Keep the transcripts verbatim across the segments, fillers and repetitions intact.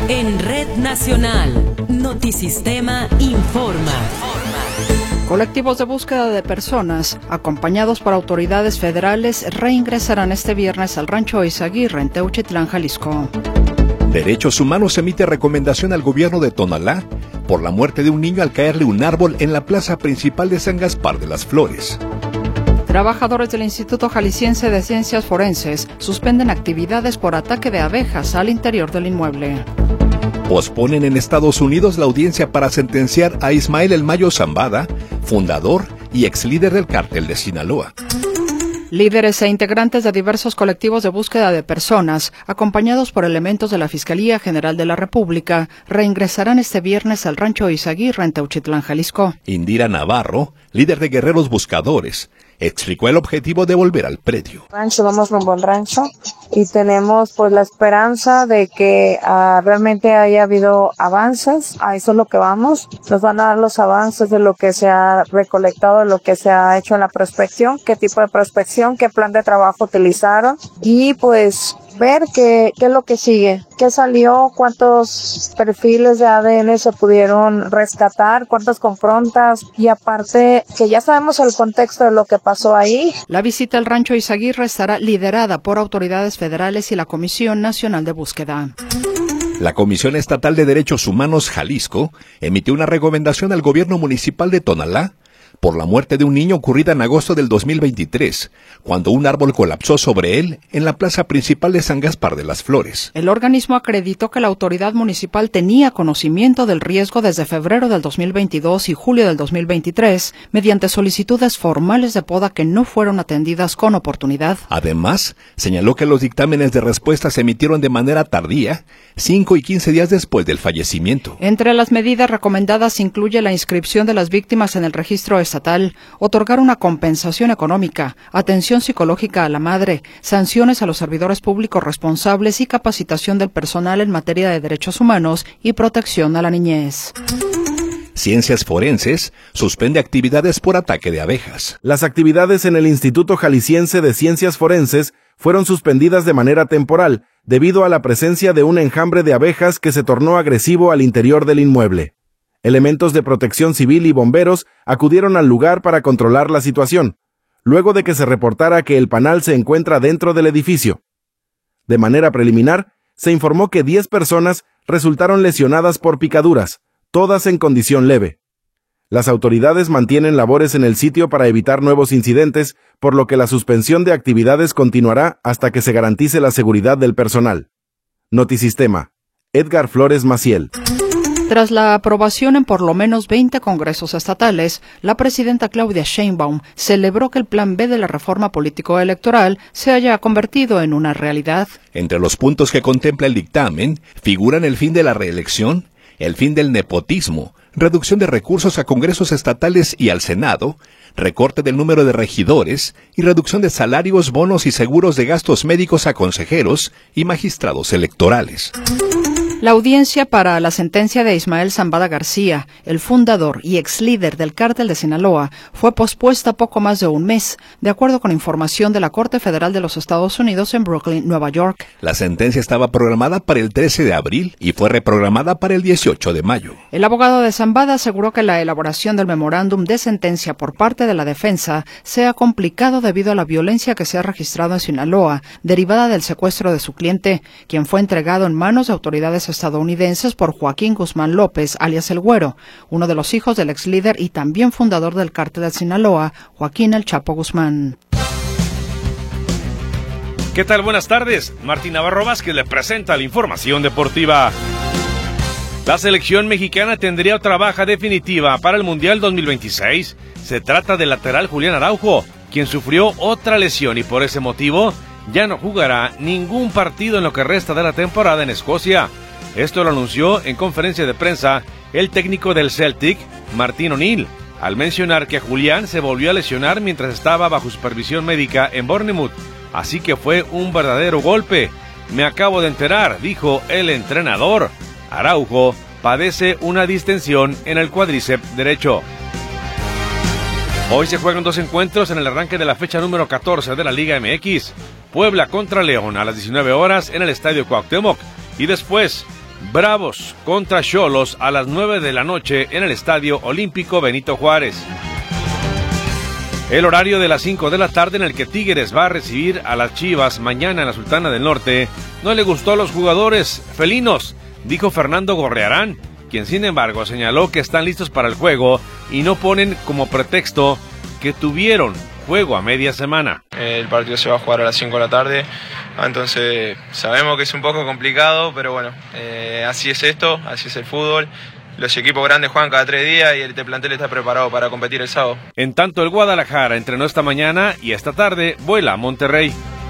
En Red Nacional, Notisistema informa. Colectivos de búsqueda de personas, acompañados por autoridades federales, reingresarán este viernes al rancho Izaguirre en Teuchitlán, Jalisco. Derechos Humanos emite recomendación al gobierno de Tonalá por la muerte de un niño al caerle un árbol en la plaza principal de San Gaspar de las Flores. Trabajadores del Instituto Jalisciense de Ciencias Forenses suspenden actividades por ataque de abejas al interior del inmueble. Posponen en Estados Unidos la audiencia para sentenciar a Ismael El Mayo Zambada, fundador y ex líder del cártel de Sinaloa. Líderes e integrantes de diversos colectivos de búsqueda de personas, acompañados por elementos de la Fiscalía General de la República, reingresarán este viernes al rancho Izaguirre en Teuchitlán, Jalisco. Indira Navarro, líder de Guerreros Buscadores, explicó el objetivo de volver al predio. Rancho, vamos rumbo al rancho y tenemos pues la esperanza de que uh, realmente haya habido avances. A eso es lo que vamos. Nos van a dar los avances de lo que se ha recolectado, de lo que se ha hecho en la prospección, qué tipo de prospección, qué plan de trabajo utilizaron y pues ver qué, qué es lo que sigue, qué salió, cuántos perfiles de A D N se pudieron rescatar, cuántas confrontas y aparte que ya sabemos el contexto de lo que pasó ahí. La visita al rancho Izaguirre estará liderada por autoridades federales y la Comisión Nacional de Búsqueda. La Comisión Estatal de Derechos Humanos Jalisco emitió una recomendación al gobierno municipal de Tonalá por la muerte de un niño ocurrida en agosto del dos mil veintitrés, cuando un árbol colapsó sobre él en la plaza principal de San Gaspar de las Flores. El organismo acreditó que la autoridad municipal tenía conocimiento del riesgo desde febrero del dos mil veintidós y julio del dos mil veintitrés, mediante solicitudes formales de poda que no fueron atendidas con oportunidad. Además, señaló que los dictámenes de respuesta se emitieron de manera tardía, cinco y quince días después del fallecimiento. Entre las medidas recomendadas incluye la inscripción de las víctimas en el registro estatal, otorgar una compensación económica, atención psicológica a la madre, sanciones a los servidores públicos responsables y capacitación del personal en materia de derechos humanos y protección a la niñez. Ciencias Forenses suspende actividades por ataque de abejas. Las actividades en el Instituto Jalisciense de Ciencias Forenses fueron suspendidas de manera temporal debido a la presencia de un enjambre de abejas que se tornó agresivo al interior del inmueble. Elementos de protección civil y bomberos acudieron al lugar para controlar la situación, luego de que se reportara que el panal se encuentra dentro del edificio. De manera preliminar, se informó que diez personas resultaron lesionadas por picaduras, todas en condición leve. Las autoridades mantienen labores en el sitio para evitar nuevos incidentes, por lo que la suspensión de actividades continuará hasta que se garantice la seguridad del personal. Notisistema. Edgar Flores Maciel. Tras la aprobación en por lo menos veinte congresos estatales, la presidenta Claudia Sheinbaum celebró que el Plan B de la reforma político-electoral se haya convertido en una realidad. Entre los puntos que contempla el dictamen figuran el fin de la reelección, el fin del nepotismo, reducción de recursos a congresos estatales y al Senado, recorte del número de regidores y reducción de salarios, bonos y seguros de gastos médicos a consejeros y magistrados electorales. La audiencia para la sentencia de Ismael Zambada García, el fundador y ex líder del cártel de Sinaloa, fue pospuesta poco más de un mes, de acuerdo con información de la Corte Federal de los Estados Unidos en Brooklyn, Nueva York. La sentencia estaba programada para el trece de abril y fue reprogramada para el dieciocho de mayo. El abogado de Zambada aseguró que la elaboración del memorándum de sentencia por parte de la defensa se ha complicado debido a la violencia que se ha registrado en Sinaloa, derivada del secuestro de su cliente, quien fue entregado en manos de autoridades estadounidenses por Joaquín Guzmán López, alias El Güero, uno de los hijos del ex líder y también fundador del cártel de Sinaloa, Joaquín El Chapo Guzmán. ¿Qué tal? Buenas tardes. Martín Navarro Vázquez le presenta la información deportiva. La selección mexicana tendría otra baja definitiva para el Mundial dos mil veintiséis. Se trata del lateral Julián Araujo, quien sufrió otra lesión y por ese motivo ya no jugará ningún partido en lo que resta de la temporada en Escocia. Esto lo anunció en conferencia de prensa el técnico del Celtic, Martin O'Neill, al mencionar que Julián se volvió a lesionar mientras estaba bajo supervisión médica en Bournemouth, así que fue un verdadero golpe. Me acabo de enterar, dijo el entrenador. Araujo padece una distensión en el cuádriceps derecho. Hoy se juegan dos encuentros en el arranque de la fecha número catorce de la Liga M X. Puebla contra León a las diecinueve horas en el Estadio Cuauhtémoc y después Bravos contra Xolos a las nueve de la noche en el Estadio Olímpico Benito Juárez. El horario de las cinco de la tarde en el que Tigres va a recibir a las Chivas mañana en la Sultana del Norte no le gustó a los jugadores felinos, dijo Fernando Gorriarán, quien sin embargo señaló que están listos para el juego y no ponen como pretexto que tuvieron juego a media semana. El partido se va a jugar a las cinco de la tarde, entonces sabemos que es un poco complicado, pero bueno, eh, así es esto, así es el fútbol. Los equipos grandes juegan cada tres días y el plantel está preparado para competir el sábado. En tanto, el Guadalajara entrenó esta mañana y esta tarde vuela a Monterrey.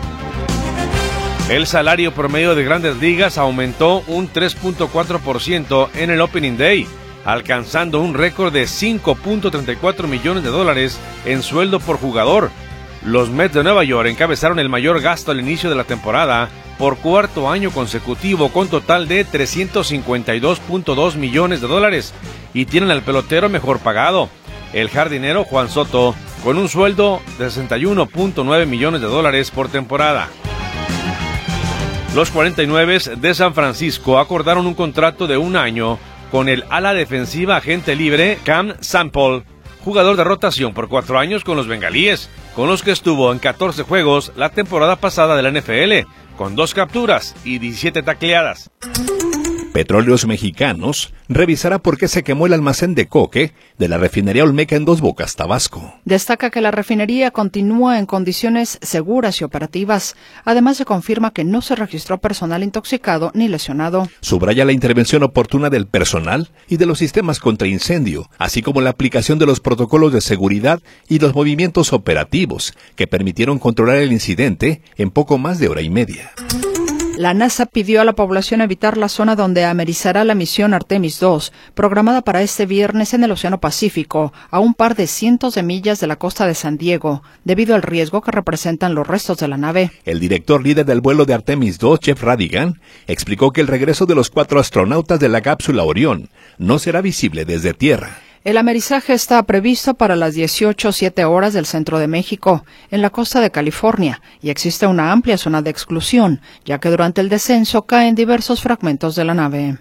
El salario promedio de Grandes Ligas aumentó un tres punto cuatro por ciento en el Opening Day, alcanzando un récord de cinco punto treinta y cuatro millones de dólares en sueldo por jugador. Los Mets de Nueva York encabezaron el mayor gasto al inicio de la temporada por cuarto año consecutivo, con total de trescientos cincuenta y dos punto dos millones de dólares, y tienen al pelotero mejor pagado, el jardinero Juan Soto, con un sueldo de sesenta y uno punto nueve millones de dólares por temporada. Los cuarenta y nueve de San Francisco acordaron un contrato de un año con el ala defensiva agente libre Cam Sample, jugador de rotación por cuatro años con los bengalíes, con los que estuvo en catorce juegos la temporada pasada de la N F L, con dos capturas y diecisiete tacleadas. Petróleos Mexicanos revisará por qué se quemó el almacén de coque de la refinería Olmeca en Dos Bocas, Tabasco. Destaca que la refinería continúa en condiciones seguras y operativas. Además, se confirma que no se registró personal intoxicado ni lesionado. Subraya la intervención oportuna del personal y de los sistemas contra incendio, así como la aplicación de los protocolos de seguridad y los movimientos operativos que permitieron controlar el incidente en poco más de hora y media. La NASA pidió a la población evitar la zona donde amerizará la misión Artemis dos, programada para este viernes en el Océano Pacífico, a un par de cientos de millas de la costa de San Diego, debido al riesgo que representan los restos de la nave. El director líder del vuelo de Artemis dos, Jeff Radigan, explicó que el regreso de los cuatro astronautas de la cápsula Orión no será visible desde tierra. El amerizaje está previsto para las dieciocho siete horas del centro de México, en la costa de California, y existe una amplia zona de exclusión, ya que durante el descenso caen diversos fragmentos de la nave.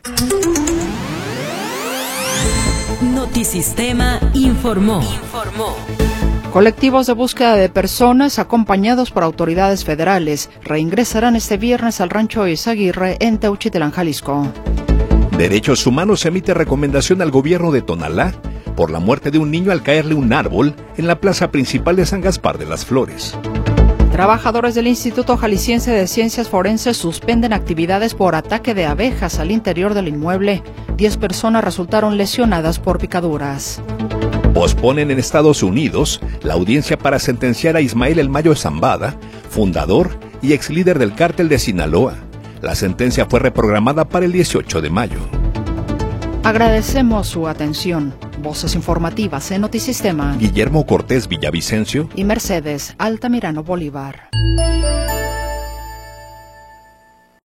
Notisistema informó. Informó. Colectivos de búsqueda de personas acompañados por autoridades federales reingresarán este viernes al rancho Izaguirre en Teuchitlán, Jalisco. Derechos Humanos emite recomendación al gobierno de Tonalá por la muerte de un niño al caerle un árbol en la plaza principal de San Gaspar de las Flores. Trabajadores del Instituto Jalisciense de Ciencias Forenses suspenden actividades por ataque de abejas al interior del inmueble. Diez personas resultaron lesionadas por picaduras. Posponen en Estados Unidos la audiencia para sentenciar a Ismael El Mayo Zambada, fundador y ex líder del cártel de Sinaloa. La sentencia fue reprogramada para el dieciocho de mayo. Agradecemos su atención. Voces informativas en Notisistema. Guillermo Cortés Villavicencio y Mercedes Altamirano Bolívar.